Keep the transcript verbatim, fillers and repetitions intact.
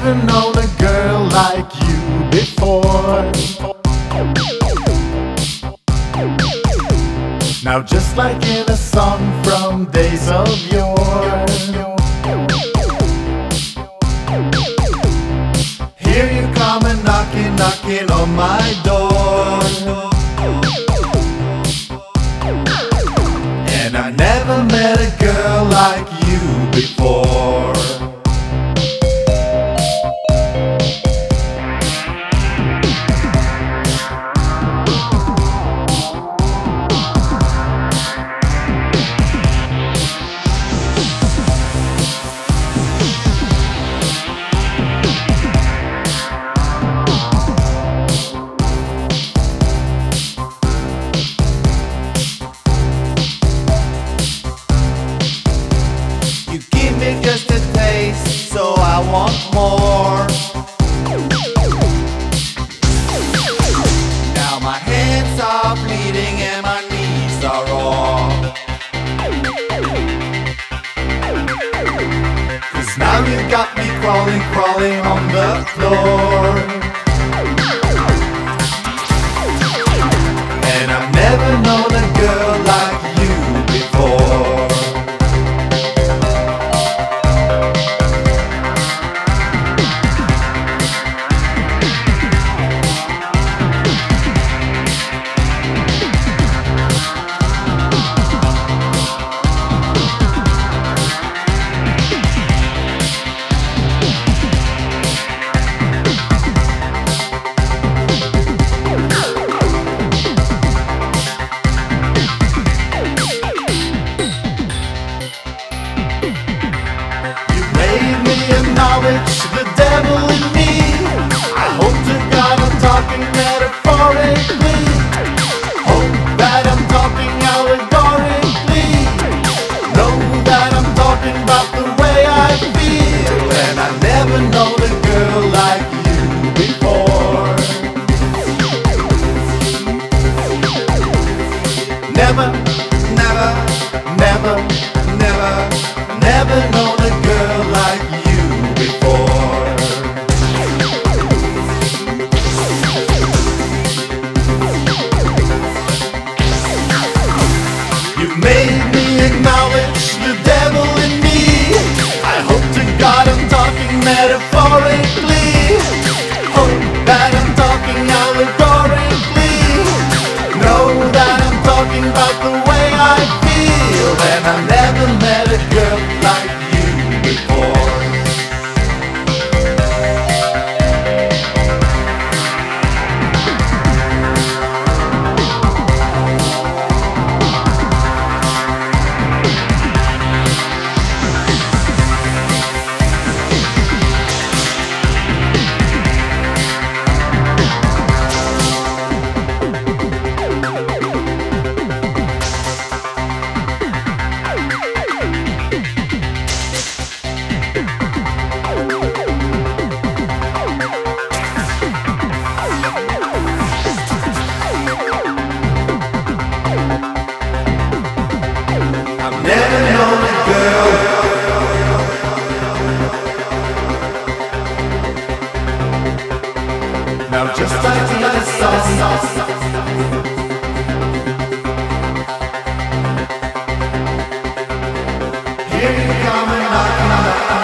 never known a girl like you before. Now just like in a song from days of yore, here you come and knocking, knocking on my door. And I never met a girl like you before. Just a taste, so I want more. Now my hands are bleeding and my knees are raw. 'Cause now you got me crawling, crawling on the floor. And I've never known a girl like you before. Acknowledge the devil in me. I hope to God I'm talking metaphorically. Hope that I'm talking allegorically. Know that I'm talking about the way I feel. And I never known a girl like you before. Never, never, never, never, never known a girl like you before. You made me acknowledge the devil in me. I hope to God I'm talking metaphorically. Hope that I'm talking allegorically. Know that I'm talking about the way I feel. And I never met a girl like you before. Never known a girl. Now just like the other song, here you come and knocking, knocking.